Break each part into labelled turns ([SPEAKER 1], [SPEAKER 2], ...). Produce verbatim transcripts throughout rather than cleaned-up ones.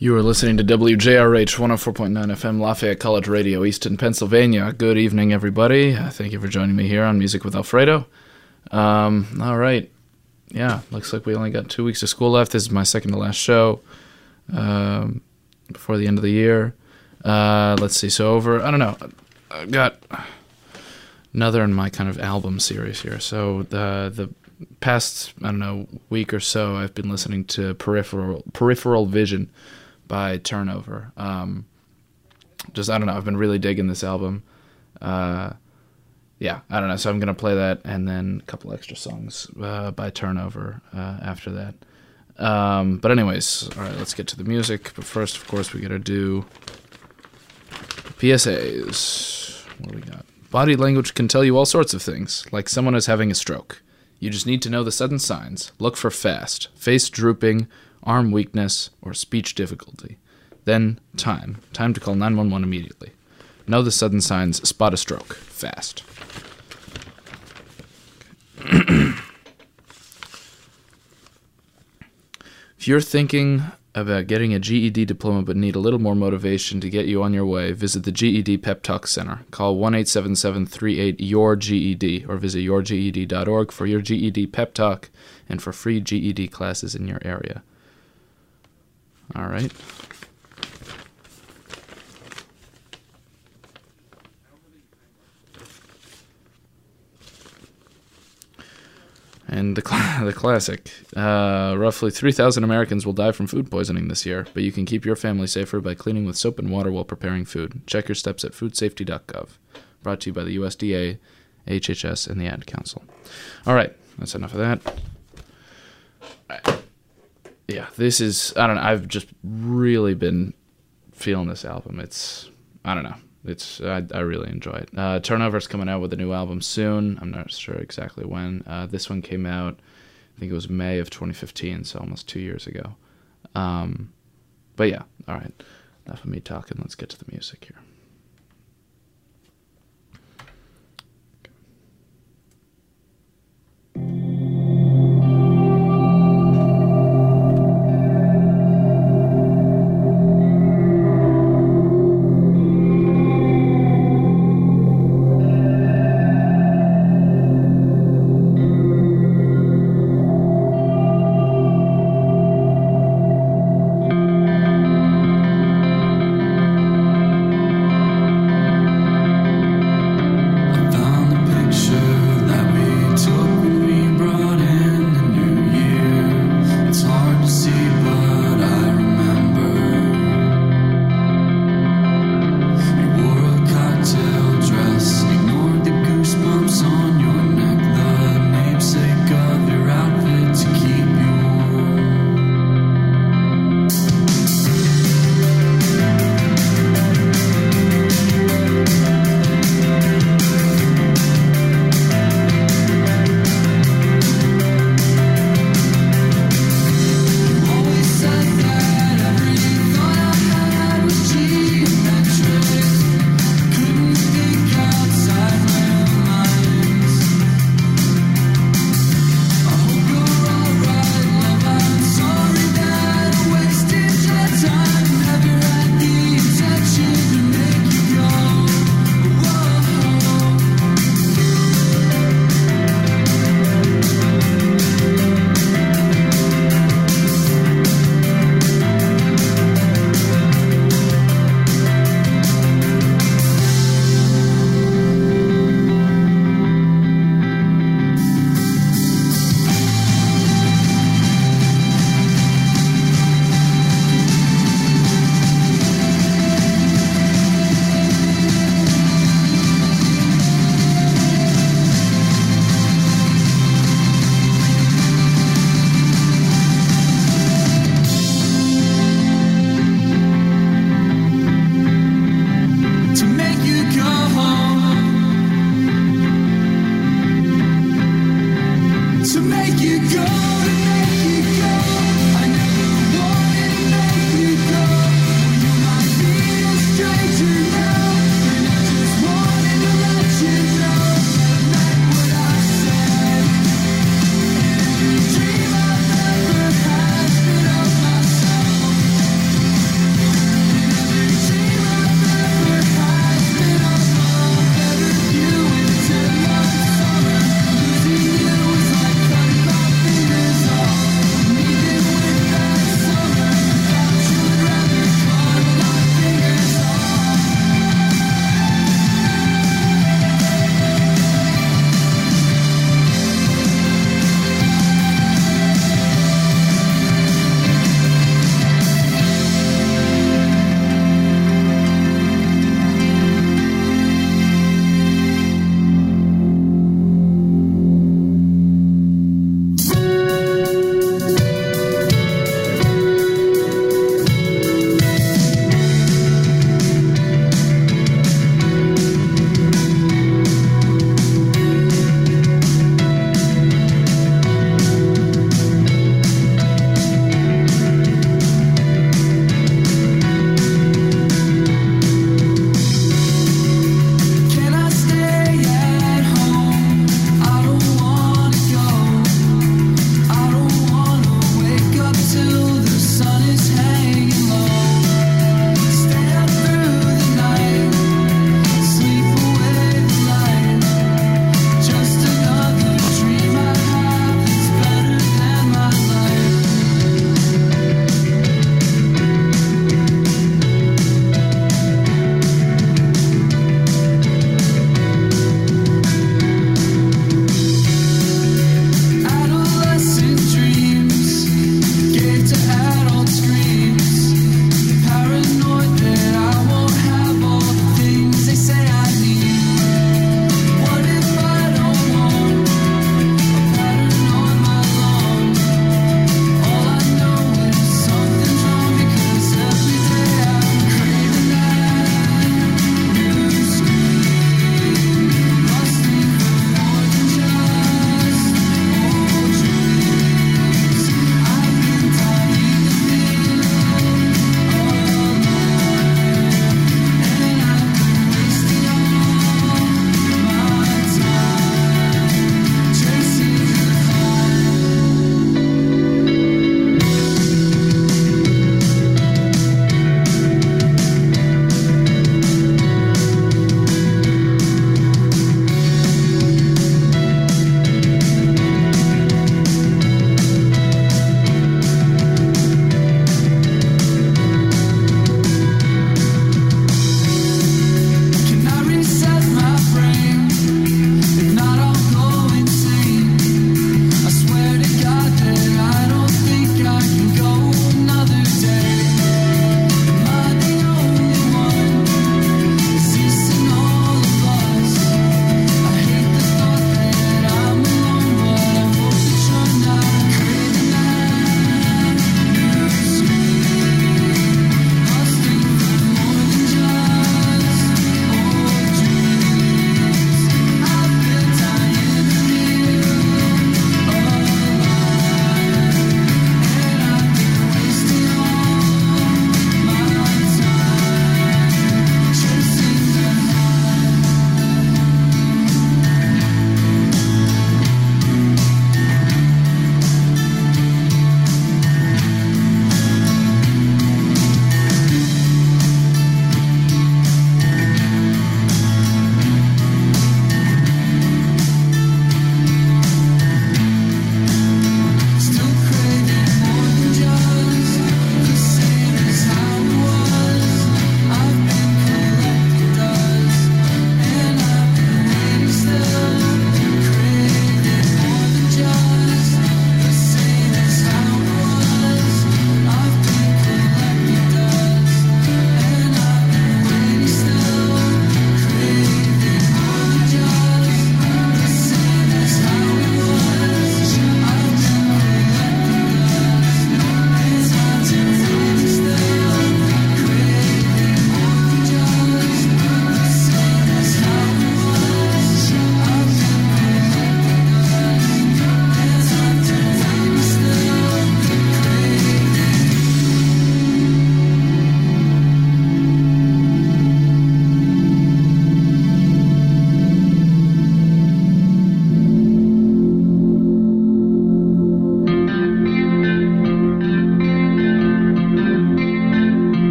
[SPEAKER 1] You are listening to W J R H one oh four point nine F M, Lafayette College Radio, Easton, Pennsylvania. Good evening, everybody. Uh, thank you for joining me here on Music with Alfredo. Um, all right. Yeah, looks like we only got two weeks of school left. This is my second to last show um, before the end of the year. Uh, let's see. So over, I don't know, I've got another in my kind of album series here. So the the past, I don't know, week or so, I've been listening to Peripheral Peripheral Vision by Turnover. Um, just, I don't know, I've been really digging this album. Uh, yeah, I don't know, so I'm going to play that and then a couple extra songs uh, by Turnover uh, after that. Um, but anyways, all right, let's get to the music. But first, of course, we got to do P S As. What do we got? Body language can tell you all sorts of things, like someone is having a stroke. You just need to know the sudden signs. Look for fast, face drooping, arm weakness, or speech difficulty. Then, time. Time to call nine one one immediately. Know the sudden signs. Spot a stroke. Fast. If you're thinking about getting a G E D diploma but need a little more motivation to get you on your way, visit the G E D Pep Talk Center. Call one eight seven seven three eight Y O U R G E D or visit your G E D dot org for your G E D Pep Talk and for free G E D classes in your area. All right. And the cl- the classic. Uh, roughly three thousand Americans will die from food poisoning this year, but you can keep your family safer by cleaning with soap and water while preparing food. Check your steps at food safety dot gov. Brought to you by the U S D A, H H S, and the Ad Council. All right, that's enough of that. All right. Yeah, this is, I don't know, I've just really been feeling this album. It's, I don't know. It's I, I really enjoy it. Uh, Turnover's coming out with a new album soon. I'm not sure exactly when. Uh, this one came out, I think it was May of twenty fifteen, so almost two years ago. Um, but yeah, all right. Enough of me talking. Let's get to the music here.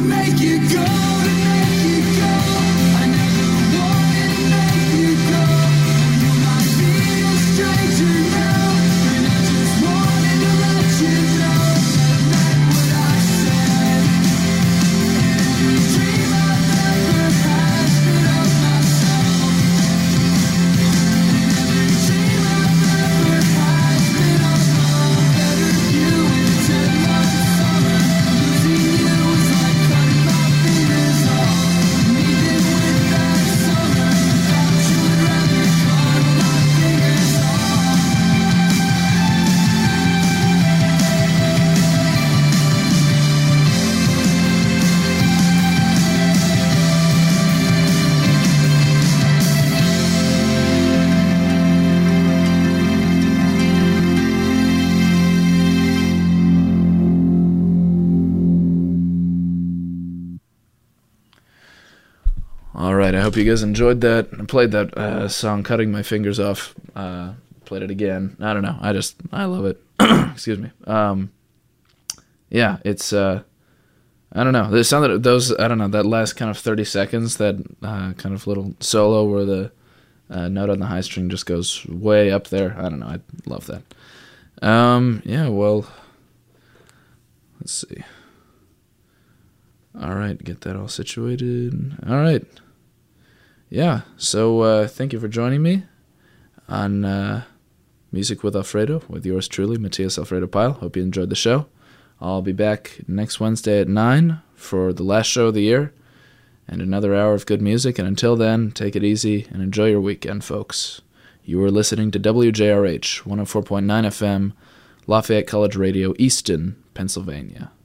[SPEAKER 1] Alright, I hope you guys enjoyed that. I played that uh, song, Cutting My Fingers Off. Uh, played it again. I don't know. I just, I love it. Excuse me. Um, yeah, it's, uh, I don't know. The sound that those, I don't know, that last kind of thirty seconds, that uh, kind of little solo where the uh, note on the high string just goes way up there. I don't know. I love that. Um, yeah, well, let's see. All right, get that all situated. All right. Yeah, so uh, thank you for joining me on uh, Music with Alfredo, with yours truly, Matthias Alfredo Pyle. Hope you enjoyed the show. I'll be back next Wednesday at nine for the last show of the year and another hour of good music. And until then, take it easy and enjoy your weekend, folks. You are listening to W J R H, one oh four point nine F M, Lafayette College Radio, Easton, Pennsylvania.